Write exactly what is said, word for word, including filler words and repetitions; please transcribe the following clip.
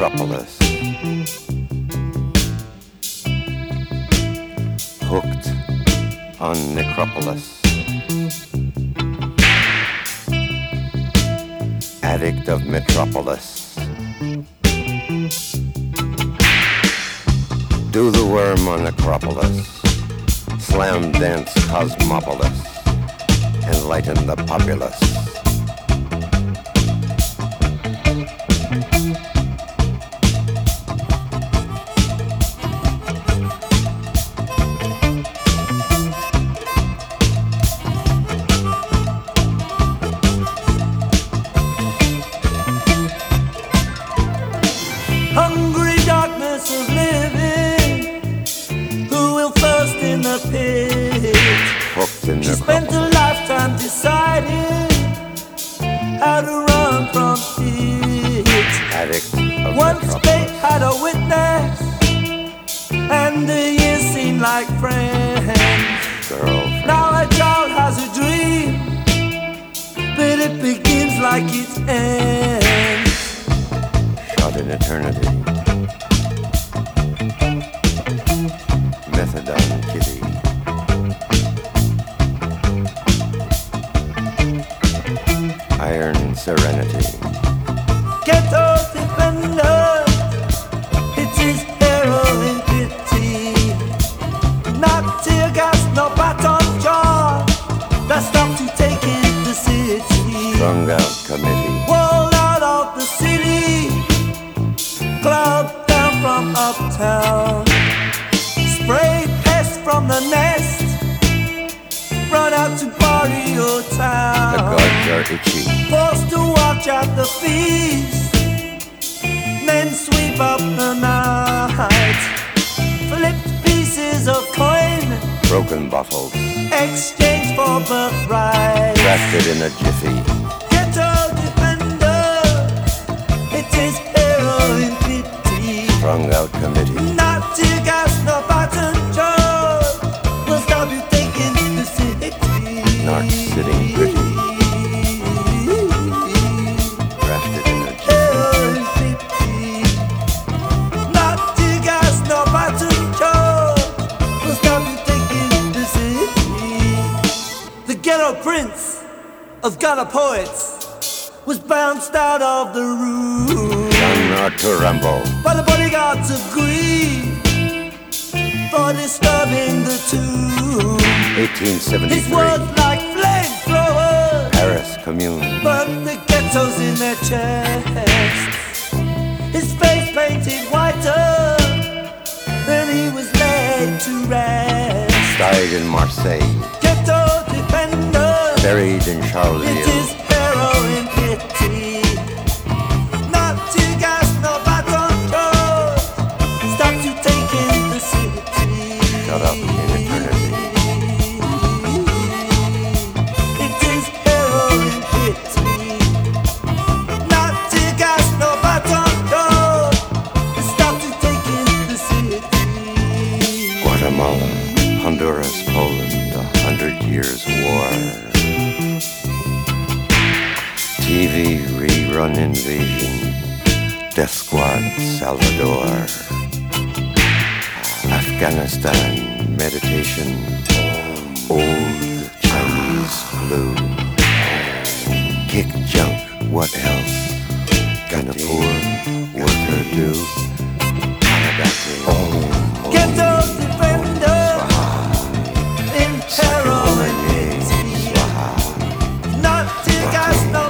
metropolis. Hooked on necropolis. Addict of metropolis. Do the worm on Acropolis. Slam dance cosmopolis. Enlighten the populace. Hungry darkness of living, who will first in the pit? In she spent a lifetime deciding how to run from it. Addict of Once metropolis. fate had a witness, and the years seem like friends. Girlfriend. Now a child has a dream, but it begins like it ends. Shot in eternity. Methadone kitty. Iron serenity. Ghetto defender, it is heroin pity. Not tear gas, no baton jaw, that stops you taking the city. Strung out committee. Wall out of the city, cloud down from uptown. Spray pest from the nest, run out to party or town. The gods are itchy. Forced to watch at the feast, men sweep up the night. Flipped pieces of coin, Broken bottles. exchange for birthright. Drafted in a jiffy. Ghetto defender, it is heroin pity. Strung out committee. Not tear gas, no button jar, will stop you taking the city. Not sitting pretty. Drafted in a jiffy. Heroin pity. Not tear gas, no button jar, will stop you taking the city. The ghetto prince of Ghana poets was bounced out of the room. John Arthur Rambo. But the bodyguards agree for disturbing the tune. eighteen His seventy-three. words like flamethrowers, Paris Commune. but the ghettos in their chests. His face painted whiter than he was laid to rest. Died in Marseille. Ghetto defender, Buried in it Charleville. is heroin pity. Not tear gas, no baton jar, stops you taking the city. Shut up in eternity. It is heroin pity. Not tear gas, no baton jar, stops you taking the city. Guatemala, Honduras, Poland, a hundred years war. T V rerun invasion, Death Squad, Salvador. Afghanistan, meditation, old Chinese flu. Kick junk, what else? Can a poor worker do? Ghetto defender in heroin pity. Not tear gas, no